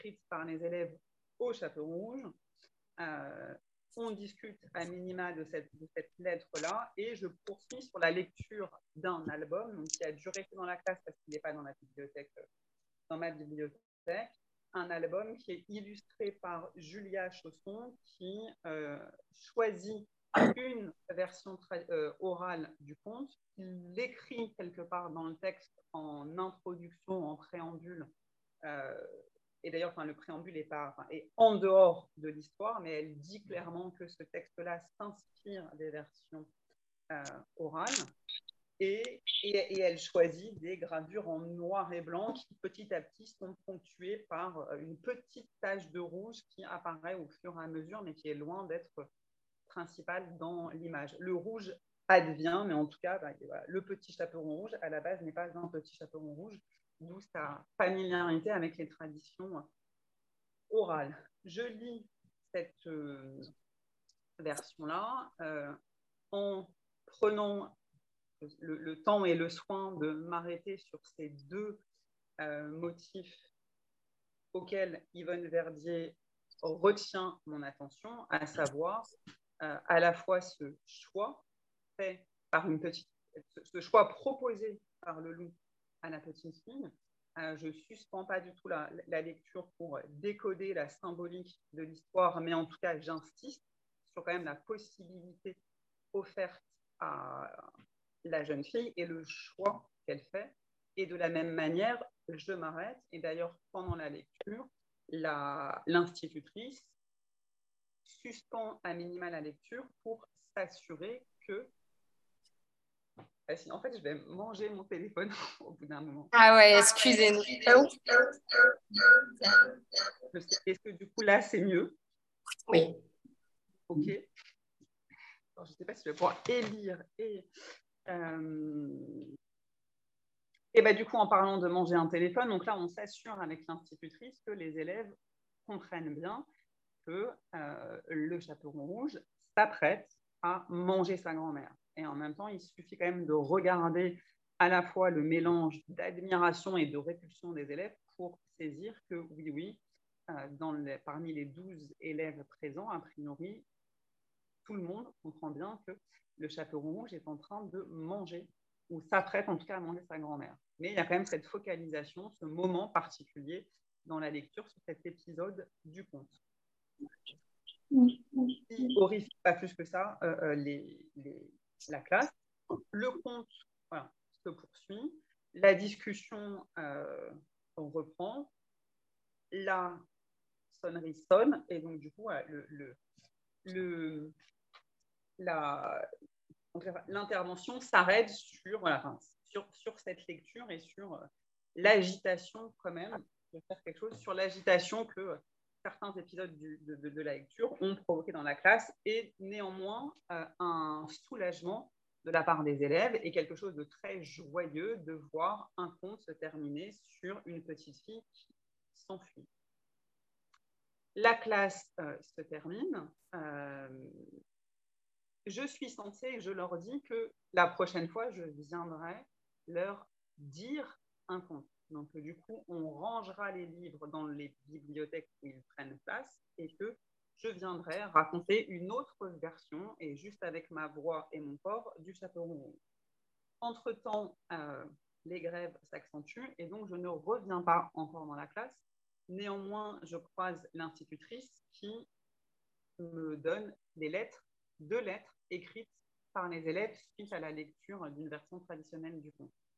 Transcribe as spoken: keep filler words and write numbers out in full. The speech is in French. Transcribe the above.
écrite par les élèves au chaperon rouge. Euh, on discute à minima de cette, de cette lettre-là et je poursuis sur la lecture d'un album donc, qui a duré que dans la classe parce qu'il n'est pas dans la bibliothèque, dans ma bibliothèque, un album qui est illustré par Julia Chausson qui euh, choisit une version euh, orale du conte, il l'écrit quelque part dans le texte en introduction, en préambule, euh, et d'ailleurs, enfin, le préambule est, pas, enfin, est en dehors de l'histoire, mais elle dit clairement que ce texte-là s'inspire des versions euh, orales. Et, et, et elle choisit des gravures en noir et blanc qui, petit à petit, sont ponctuées par une petite tache de rouge qui apparaît au fur et à mesure, mais qui est loin d'être principale dans l'image. Le rouge advient, mais en tout cas, bah, voilà, le petit chaperon rouge, à la base, n'est pas un petit chaperon rouge, d'où sa familiarité avec les traditions orales. Je lis cette euh, version-là euh, en prenant le, le temps et le soin de m'arrêter sur ces deux euh, motifs auxquels Yvonne Verdier retient mon attention, à savoir euh, à la fois ce choix fait par une petite, ce choix proposé par le loup à la petite fille. Euh, je ne suspends pas du tout la, la lecture pour décoder la symbolique de l'histoire, mais en tout cas, j'insiste sur quand même la possibilité offerte à la jeune fille et le choix qu'elle fait. Et de la même manière, je m'arrête. Et d'ailleurs, pendant la lecture, la, l'institutrice suspend à minima la lecture pour s'assurer que... En fait, je vais manger mon téléphone au bout d'un moment. Ah ouais, excusez-nous. Est-ce que du coup, là, c'est mieux? Oui. Ok. Alors, je ne sais pas si je vais pouvoir élire et... Euh... Et bah, du coup, en parlant de manger un téléphone, donc là, on s'assure avec l'institutrice que les élèves comprennent bien que euh, le chaperon rouge s'apprête à manger sa grand-mère. Et en même temps, il suffit quand même de regarder à la fois le mélange d'admiration et de répulsion des élèves pour saisir que oui, oui, euh, dans les, parmi les douze élèves présents, a priori, tout le monde comprend bien que le chaperon rouge est en train de manger ou s'apprête en tout cas à manger sa grand-mère. Mais il y a quand même cette focalisation, ce moment particulier dans la lecture sur cet épisode du conte. Qui horrifie pas plus que ça euh, euh, les, les, la classe. Le conte voilà, se poursuit. La discussion euh, reprend. La sonnerie sonne. Et donc, du coup, voilà, le, le, le, la, l'intervention s'arrête sur, voilà, enfin, sur, sur cette lecture et sur euh, l'agitation quand même, de faire quelque chose sur l'agitation que euh, certains épisodes du, de, de, de la lecture ont provoqué dans la classe et néanmoins euh, un soulagement de la part des élèves et quelque chose de très joyeux de voir un conte se terminer sur une petite fille qui s'enfuit. La classe euh, se termine. Euh, je suis censée, et je leur dis que la prochaine fois, je viendrai leur dire un conte. Donc, du coup, on rangera les livres dans les bibliothèques où ils prennent place et que je viendrai raconter une autre version, et juste avec ma voix et mon corps, du chaperon rouge. Entre-temps, euh, les grèves s'accentuent et donc je ne reviens pas encore dans la classe. Néanmoins, je croise l'institutrice qui me donne des lettres, deux lettres écrites par les élèves suite à la lecture d'une version traditionnelle du conte.